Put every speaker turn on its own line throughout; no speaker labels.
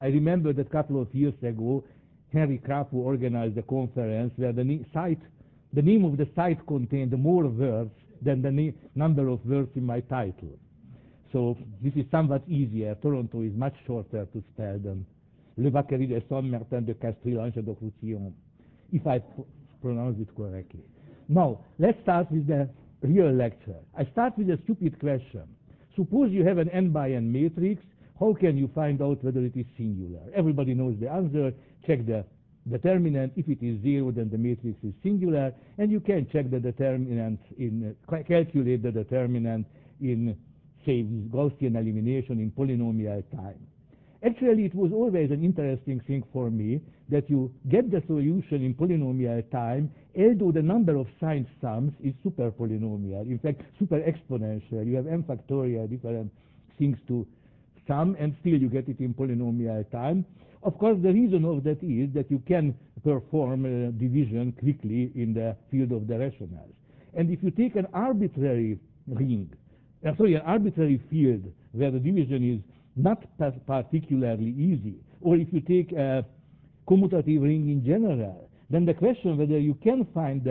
I remember that a couple of years ago, Henry Krafu organized a conference where the name of the site contained more words than the number of words in my title. So this is somewhat easier. Toronto is much shorter to spell than Le Vaquerie de Saint-Martin de Castries-Lange de Roussillon, if I pronounce it correctly. Now, let's start with the real lecture. I start with a stupid question. Suppose you have an n by n matrix. How can you find out whether it is singular? Everybody knows the answer. Check the determinant. If it is 0, then the matrix is singular. And you can check the determinant calculate the determinant in, say, with Gaussian elimination in polynomial time. Actually, it was always an interesting thing for me that you get the solution in polynomial time, although the number of signed sums is super polynomial. In fact, super exponential. You have n factorial different things to sum, and still you get it in polynomial time. Of course, the reason of that is that you can perform division quickly in the field of the rationals. And if you take an arbitrary ring, an arbitrary field where the division is not particularly easy, or if you take a commutative ring in general, then the question whether you can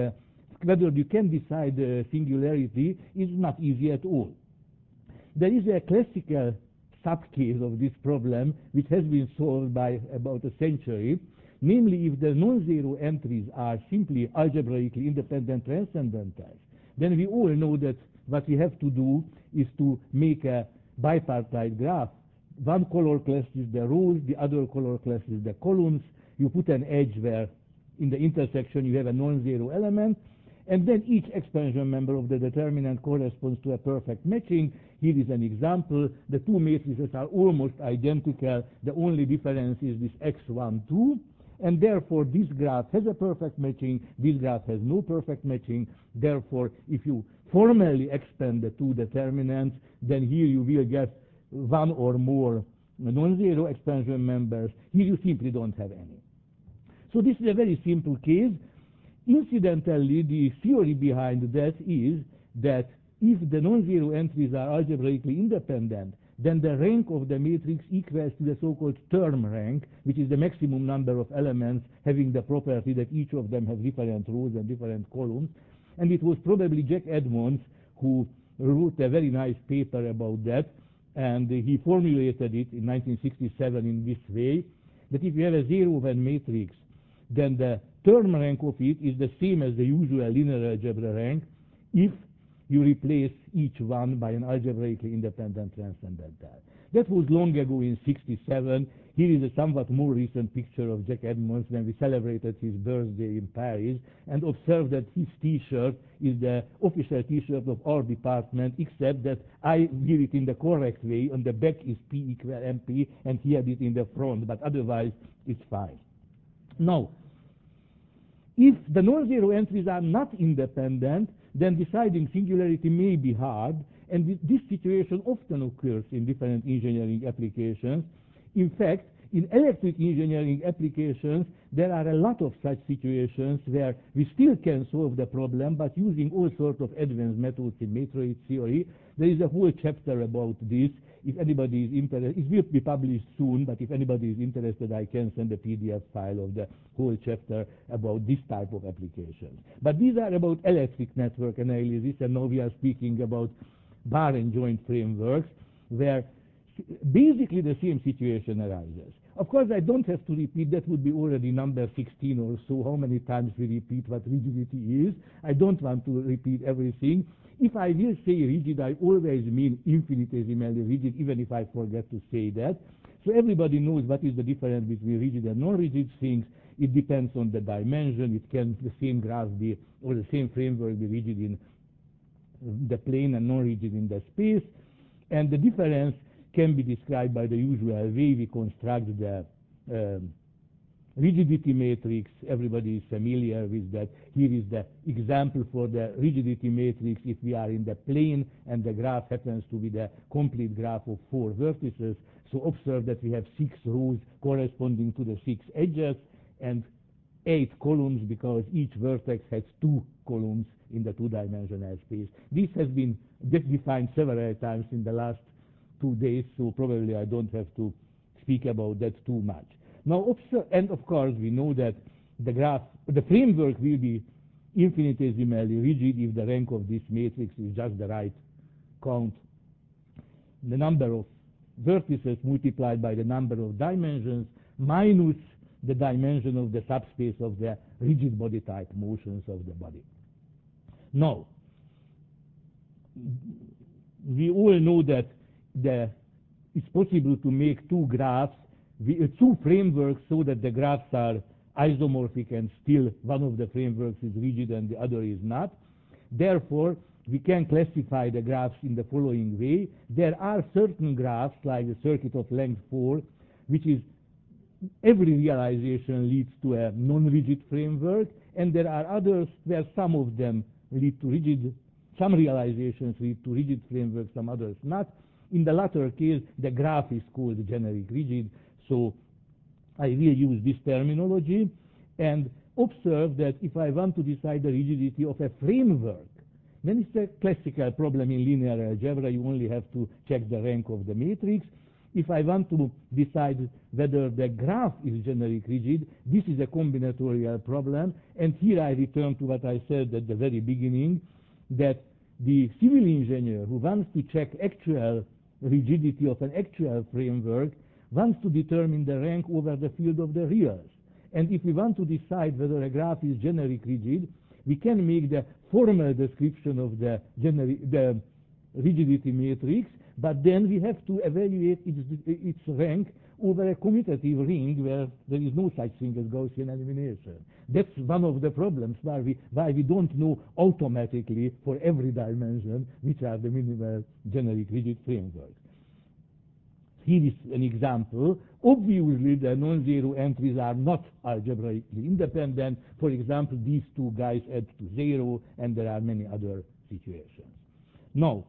decide the singularity is not easy at all. There is a classical subcase of this problem which has been solved by about a century, namely if the non-zero entries are simply algebraically independent transcendentals, then we all know that what we have to do is to make a bipartite graph. One color class is the rows, the other color class is the columns. You put an edge where in the intersection you have a non-zero element, and then each expansion member of the determinant corresponds to a perfect matching. Here is an example. The two matrices are almost identical. The only difference is this x1, 2. And therefore, this graph has a perfect matching. This graph has no perfect matching. Therefore, if you formally expand the two determinants, then here you will get one or more non-zero expansion members. Here you simply don't have any. So this is a very simple case. Incidentally, the theory behind that is that if the non-zero entries are algebraically independent, then the rank of the matrix equals to the so-called term rank, which is the maximum number of elements having the property that each of them has different rows and different columns. And it was probably Jack Edmonds who wrote a very nice paper about that, and he formulated it in 1967 in this way, that if you have a zero-one matrix, then the term rank of it is the same as the usual linear algebra rank if you replace each one by an algebraically independent transcendental. That was long ago in 67. Here is a somewhat more recent picture of Jack Edmonds when we celebrated his birthday in Paris, and observed that his T-shirt is the official T-shirt of our department, except that I wear it in the correct way. On the back is P equal MP, and he had it in the front, but otherwise it's fine. Now, if the non-zero entries are not independent, then deciding singularity may be hard, and this situation often occurs in different engineering applications. In fact, in electric engineering applications, there are a lot of such situations where we still can solve the problem, but using all sorts of advanced methods in matroid theory. There is a whole chapter about this. If anybody is interested, it will be published soon, but if anybody is interested, I can send a PDF file of the whole chapter about this type of applications. But these are about electric network analysis, and now we are speaking about bar and joint frameworks, where basically the same situation arises. Of course, I don't have to repeat. That would be already number 16 or so, how many times we repeat what rigidity is. I don't want to repeat everything. If I will say rigid, I always mean infinitesimally rigid, even if I forget to say that. So everybody knows what is the difference between rigid and non-rigid things. It depends on the dimension. It can the same graph be, or the same framework be rigid in the plane and non-rigid in the space. And the difference can be described by the usual way we construct the rigidity matrix. Everybody is familiar with that. Here is the example for the rigidity matrix if we are in the plane and the graph happens to be the complete graph of 4 vertices. So observe that we have 6 rows corresponding to the 6 edges and 8 columns because each vertex has 2 columns in the 2-dimensional space. This has been defined several times in the last 2 days, so probably I don't have to speak about that too much. Now, and of course, we know that the framework will be infinitesimally rigid if the rank of this matrix is just the right count. The number of vertices multiplied by the number of dimensions minus the dimension of the subspace of the rigid body type motions of the body. Now, we all know that it's possible to make two graphs, two frameworks, so that the graphs are isomorphic and still one of the frameworks is rigid and the other is not. Therefore, we can classify the graphs in the following way. There are certain graphs, like the circuit of length 4, which is every realization leads to a non-rigid framework, and there are others where some of them lead to rigid, some realizations lead to rigid frameworks, some others not. In the latter case, the graph is called generic rigid, so I will use this terminology and observe that if I want to decide the rigidity of a framework, then it's a classical problem in linear algebra. You only have to check the rank of the matrix. If I want to decide whether the graph is generic rigid, this is a combinatorial problem. And here I return to what I said at the very beginning, that the civil engineer who wants to check actual rigidity of an actual framework wants to determine the rank over the field of the reals. And if we want to decide whether a graph is generic rigid, we can make the formal description of the rigidity matrix, but then we have to evaluate its rank over a commutative ring where there is no such thing as Gaussian elimination. That's one of the problems why we don't know automatically for every dimension which are the minimal generic rigid frameworks. Here is an example. Obviously, the non-zero entries are not algebraically independent. For example, these two guys add to 0, and there are many other situations. Now,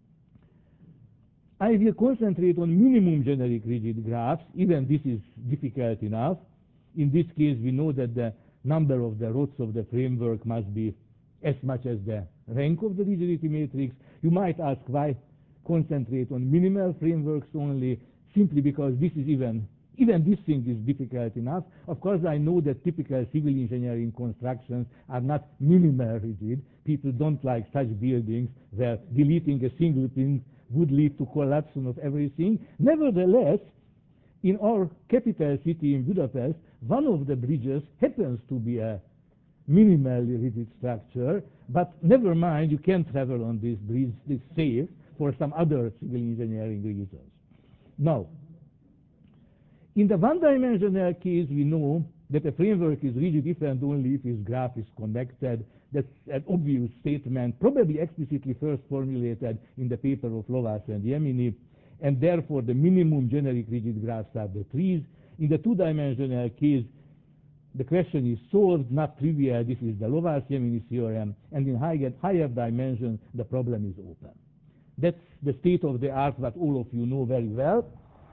I will concentrate on minimum generic rigid graphs. Even this is difficult enough. In this case, we know that the number of the rods of the framework must be as much as the rank of the rigidity matrix. You might ask why concentrate on minimal frameworks only, simply because this is even this thing is difficult enough. Of course, I know that typical civil engineering constructions are not minimal rigid. People don't like such buildings where deleting a single pin would lead to collapse of everything. Nevertheless, in our capital city in Budapest, one of the bridges happens to be a minimally rigid structure, but never mind, you can travel on this bridge, it's safe for some other civil engineering reasons. Now, in the one-dimensional case, we know that a framework is rigid if and only if its graph is connected. That's an obvious statement, probably explicitly first formulated in the paper of Lovász and Jeminy, and therefore the minimum generic rigid graphs are the trees. In the two-dimensional case, the question is solved, not trivial. This is the Lovász-Jeminy theorem, and in higher dimension, the problem is open. That's the state of the art that all of you know very well.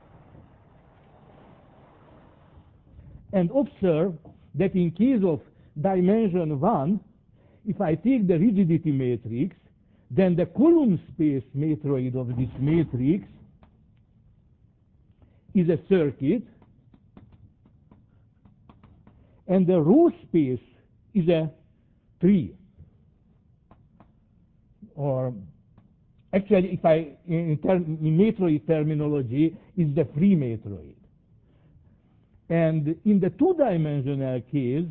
And observe that in case of dimension 1, if I take the rigidity matrix, then the column space matroid of this matrix is a circuit, and the row space is a tree. Or actually, if in matroid terminology, is the free matroid. And in the two-dimensional case,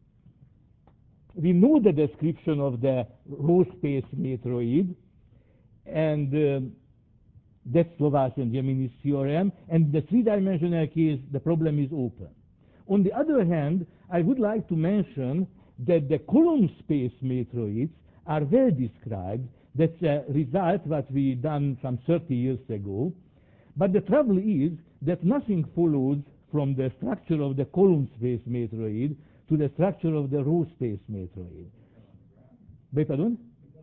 we know the description of the row space matroid, and that's Lovász and Jeminy's theorem. And the three-dimensional case, the problem is open. On the other hand, I would like to mention that the column space matroids are well described. That's a result that we done some 30 years ago. But the trouble is that nothing follows from the structure of the column space matroid to the structure of the row space matroid. Pardon?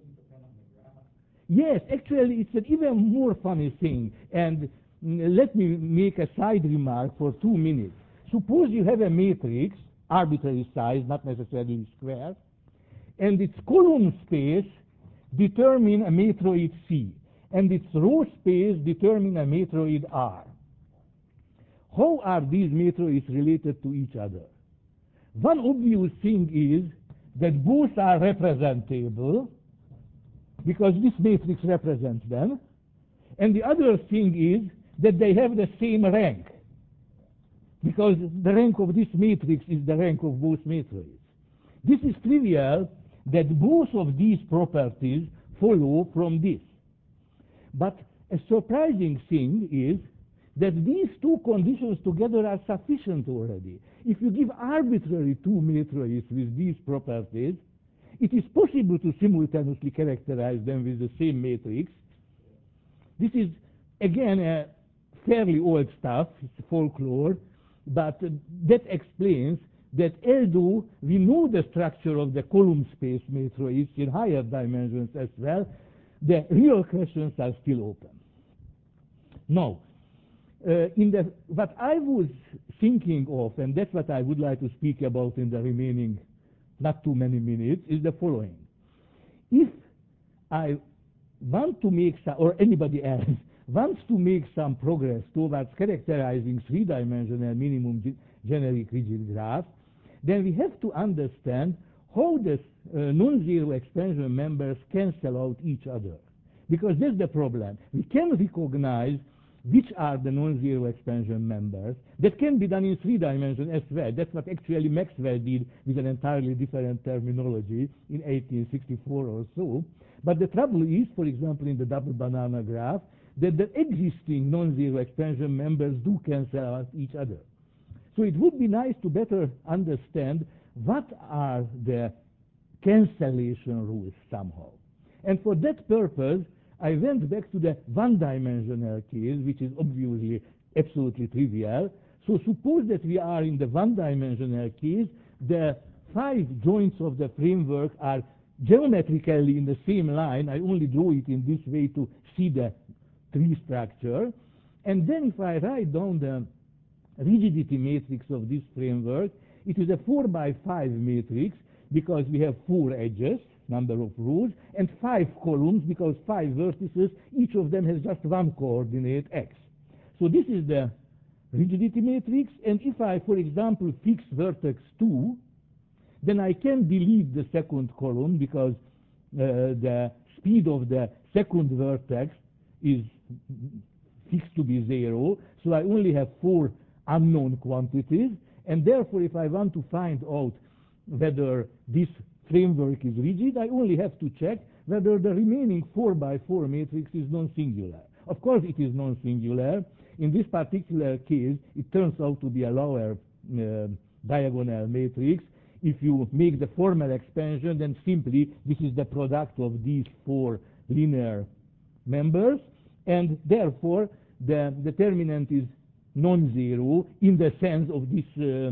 Yes, actually, it's an even more funny thing. And let me make a side remark for 2 minutes. Suppose you have a matrix, arbitrary size, not necessarily square, and its column space determine a matroid C, and its row space determine a matroid R. how are these matrices related to each other? One obvious thing is that both are representable, because this matrix represents them. And the other thing is that they have the same rank, because the rank of this matrix is the rank of both matrices. This is trivial that both of these properties follow from this. But a surprising thing is that these two conditions together are sufficient already. If you give arbitrary two matrices with these properties, it is possible to simultaneously characterize them with the same matrix. This is, again, a fairly old stuff, it's folklore, but that explains that although we know the structure of the column space matrix in higher dimensions as well, the real questions are still open. Now, what I was thinking of, and that's what I would like to speak about in the remaining not too many minutes, is the following. If I want to make some, or anybody else wants to make some progress towards characterizing three-dimensional minimum generic rigid graph, then we have to understand how the non-zero expansion members cancel out each other. Because that's the problem. We can recognize which are the non-zero expansion members. That can be done in 3 dimensions as well. That's what actually Maxwell did with an entirely different terminology in 1864 or so. But the trouble is, for example, in the double banana graph, that the existing non-zero expansion members do cancel out each other. So it would be nice to better understand what are the cancellation rules somehow. And for that purpose, I went back to the one-dimensional case, which is obviously absolutely trivial. So suppose that we are in the one-dimensional case, the 5 joints of the framework are geometrically in the same line. I only draw it in this way to see the tree structure. And then if I write down the rigidity matrix of this framework, it is a 4 by 5 matrix, because we have 4 edges, number of rows, and 5 columns, because 5 vertices, each of them has just one coordinate, x. So this is the rigidity matrix, and if I, for example, fix vertex 2, then I can delete the second column, because the speed of the second vertex is fixed to be 0, so I only have 4 unknown quantities, and therefore if I want to find out whether this framework is rigid, I only have to check whether the remaining 4 by 4 matrix is non-singular. Of course it is non-singular. In this particular case, it turns out to be a lower diagonal matrix. If you make the formal expansion, then simply this is the product of these 4 linear members, and therefore the determinant is non-zero in the sense of this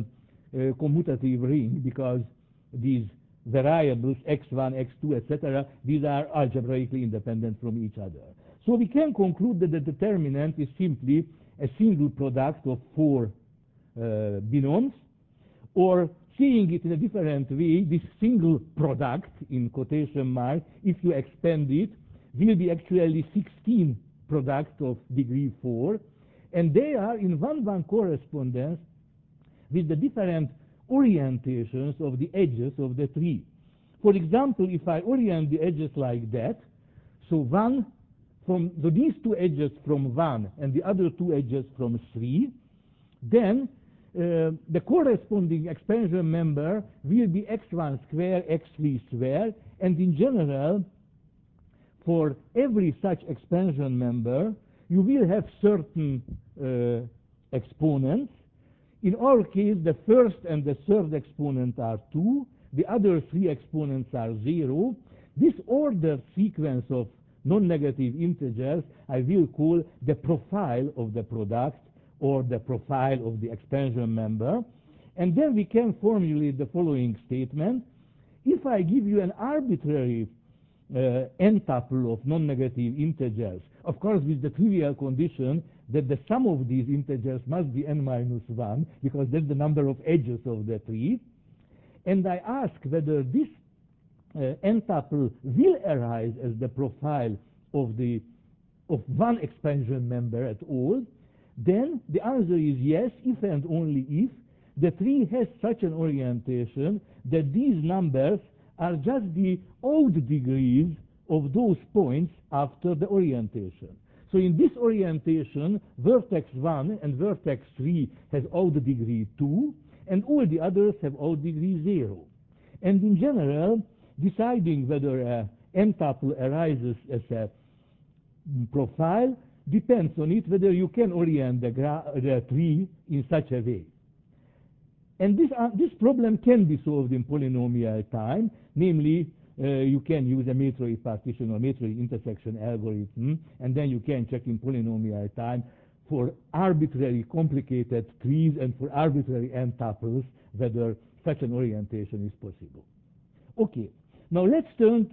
commutative ring, because these variables x1, x2, etc., these are algebraically independent from each other. So we can conclude that the determinant is simply a single product of 4 binoms, or seeing it in a different way, this single product, in quotation marks, if you expand it, will be actually 16 products of degree 4, and they are in one-one correspondence with the different orientations of the edges of the tree. For example, if I orient the edges like that, so these 2 edges from 1 and the other 2 edges from 3, then the corresponding expansion member will be x1 square, x3 square, and in general, for every such expansion member, you will have certain exponents. In our case, the first and the third exponent are 2. The other 3 exponents are 0. This ordered sequence of non-negative integers I will call the profile of the product, or the profile of the expansion member. And then we can formulate the following statement. If I give you an arbitrary n-tuple of non-negative integers, of course with the trivial condition that the sum of these integers must be n minus 1, because that's the number of edges of the tree, and I ask whether this n-tuple will arise as the profile of one expansion member at all, then the answer is yes, if and only if the tree has such an orientation that these numbers are just the odd degrees of those points after the orientation. So in this orientation, vertex 1 and vertex 3 has odd degree 2, and all the others have odd degree 0. And in general, deciding whether an n-tuple arises as a profile depends on it whether you can orient the tree in such a way. And this problem can be solved in polynomial time, namely you can use a matroid partition or matroid intersection algorithm, and then you can check in polynomial time for arbitrary complicated trees and for arbitrary n-tuples whether such an orientation is possible. Okay, now let's turn.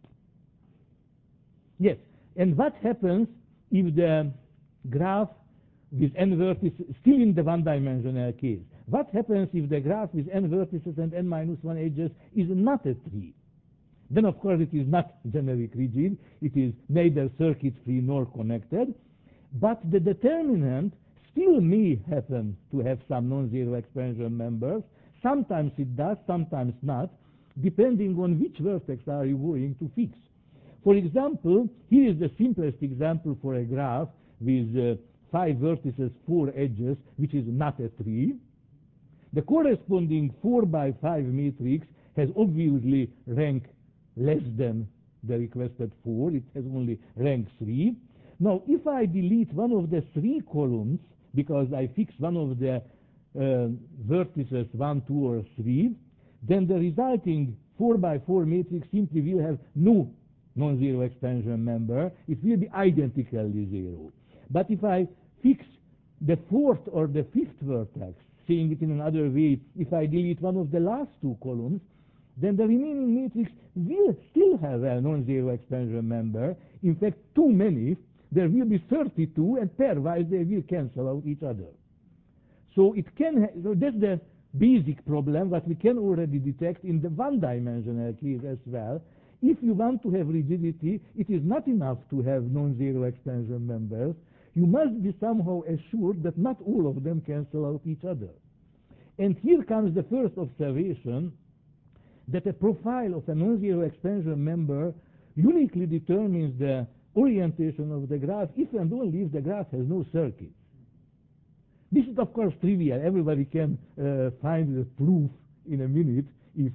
Yes, and what happens if the graph with n vertices, still in the one-dimensional case, what happens if the graph with n vertices and n-1 edges is not a tree? Then, of course, it is not generic rigid. It is neither circuit-free nor connected. But the determinant still may happen to have some non-zero expansion members. Sometimes it does, sometimes not, depending on which vertex are you going to fix. For example, here is the simplest example for a graph with 5 vertices, 4 edges, which is not a tree. The corresponding 4 by 5 matrix has obviously rank less than the requested 4. It has only rank 3. Now, if I delete one of the 3 columns, because I fix one of the vertices 1, 2, or 3, then the resulting 4 by 4 matrix simply will have no non-zero expansion member. It will be identically 0. But if I fix the 4th or the 5th vertex, saying it in another way, if I delete one of the last 2 columns, then the remaining matrix will still have a non-zero expansion member. In fact, too many. There will be 32, and pairwise they will cancel out each other. So so that's the basic problem that we can already detect in the one-dimensional case as well. If you want to have rigidity, it is not enough to have non-zero expansion members. You must be somehow assured that not all of them cancel out each other. And here comes the first observation, that a profile of a non-zero expansion member uniquely determines the orientation of the graph if and only if the graph has no circuit. This is, of course, trivial. Everybody can find the proof in a minute if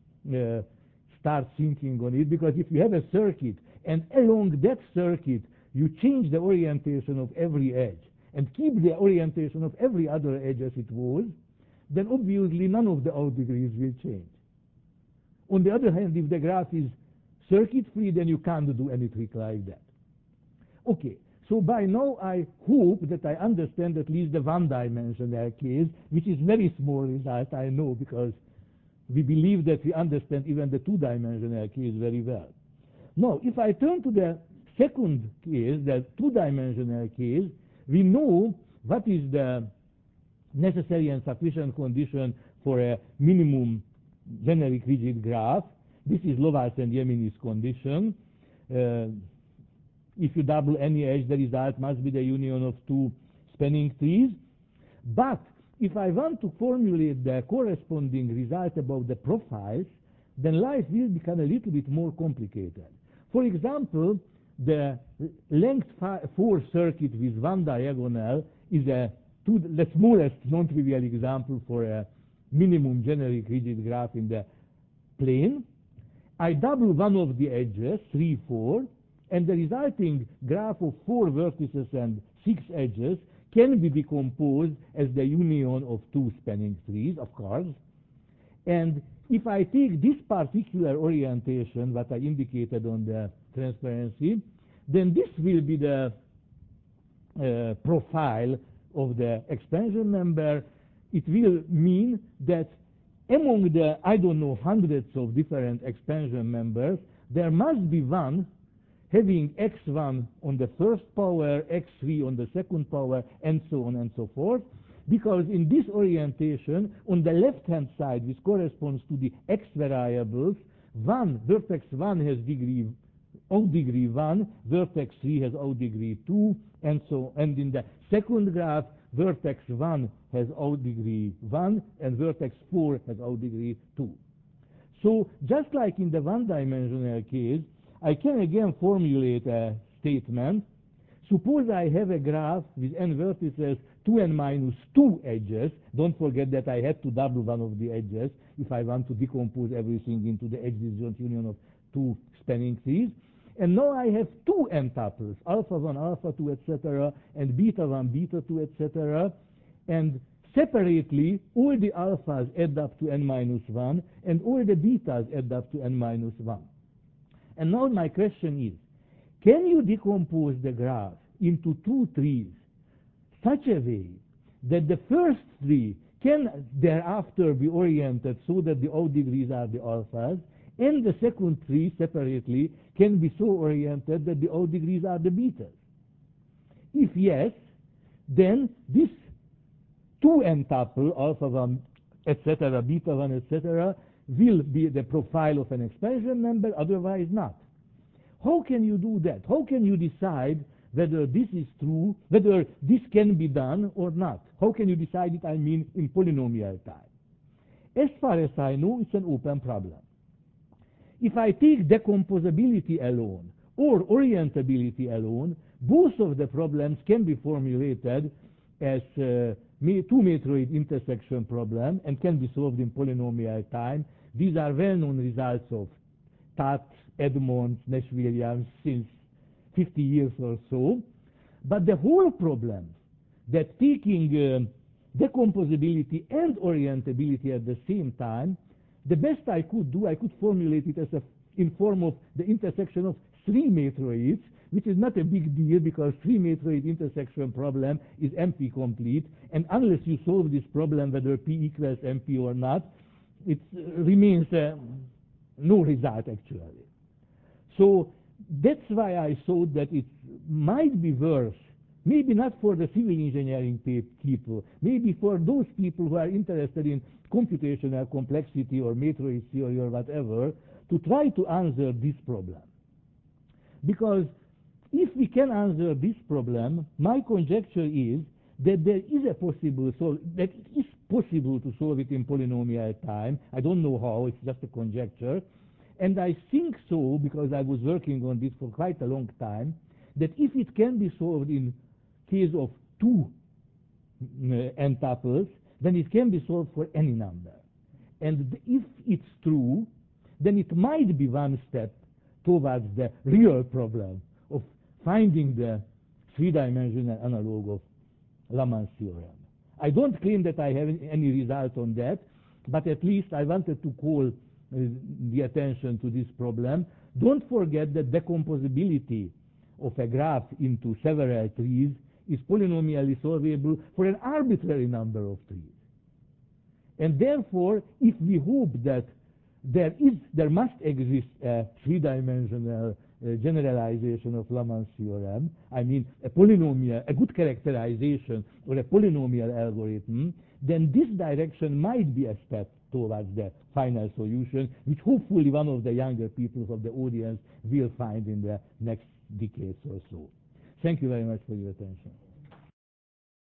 start thinking on it, because if you have a circuit and along that circuit you change the orientation of every edge and keep the orientation of every other edge as it was, then obviously none of the odd degrees will change. On the other hand, if the graph is circuit-free, then you can't do any trick like that. Okay, so by now I hope that I understand at least the one-dimensional case, which is very small result, I know, because we believe that we understand even the two-dimensional case very well. Now, if I turn to the second case, the two-dimensional case, we know what is the necessary and sufficient condition for a minimum generic rigid graph. This is Lovász and Jemini's condition. If you double any edge, the result must be the union of 2 spanning trees. But if I want to formulate the corresponding result about the profiles, then life will become a little bit more complicated. For example, the length 4 circuit with 1 diagonal is the smallest non-trivial example for a minimum generic rigid graph in the plane. I double one of the edges, 3, 4, and the resulting graph of 4 vertices and 6 edges can be decomposed as the union of 2 spanning trees, of course. And if I take this particular orientation, what I indicated on the transparency, then this will be the profile of the expansion member. It will mean that among the, I don't know, hundreds of different expansion members, there must be one having x1 on the first power, x3 on the second power, and so on and so forth, because in this orientation, on the left-hand side, which corresponds to the x variables, vertex 1 has odd degree 1, vertex 3 has odd degree 2, and so, and in the Second graph, vertex 1 has O degree 1, and vertex 4 has O degree 2. So just like in the one-dimensional case, I can again formulate a statement. Suppose I have a graph with n vertices, 2n minus 2 edges. Don't forget that I had to double one of the edges if I want to decompose everything into the edge-disjoint union of two spanning trees. And now I have two n tuples, alpha 1, alpha 2, etc., and beta 1, beta 2, etc. And separately, all the alphas add up to n minus 1, and all the betas add up to n minus 1. And now my question is, can you decompose the graph into two trees such a way that the first tree can thereafter be oriented so that the O degrees are the alphas, and the second tree separately can be so oriented that the O degrees are the betas? If yes, then this 2n tuple, alpha 1, etc., beta 1, etc., will be the profile of an expansion member, otherwise not. How can you do that? How can you decide whether this is true, whether this can be done or not? How can you decide it, I mean, in polynomial time? As far as I know, it's an open problem. If I take decomposability alone or orientability alone, both of the problems can be formulated as two-matroid intersection problem and can be solved in polynomial time. These are well-known results of Tott, Edmonds, Nash-Williams since 50 years or so. But the whole problem that taking decomposability and orientability at the same time, the best I could do, I could formulate it as in form of the intersection of three matroids, which is not a big deal because three-matroid intersection problem is NP-complete, and unless you solve this problem, whether P equals NP or not, it remains no result actually. So that's why I thought that it might be worth, maybe not for the civil engineering people, maybe for those people who are interested in computational complexity or matroid theory or whatever, to try to answer this problem. Because if we can answer this problem, my conjecture is that there is a possible that it is possible to solve it in polynomial time. I don't know how, it's just a conjecture. And I think so, because I was working on this for quite a long time, that if it can be solved in case of two n tuples, then it can be solved for any number. And if it's true, then it might be one step towards the real problem of finding the three-dimensional analog of Lamar's theorem. I don't claim that I have any result on that, but at least I wanted to call the attention to this problem. Don't forget that decomposability of a graph into several trees is polynomially solvable for an arbitrary number of trees. And therefore, if we hope that there must exist a three-dimensional generalization of Lamar's theorem, I mean a polynomial, a good characterization or a polynomial algorithm, then this direction might be a step towards the final solution, which hopefully one of the younger people of the audience will find in the next decades or so. Thank you very much for your attention.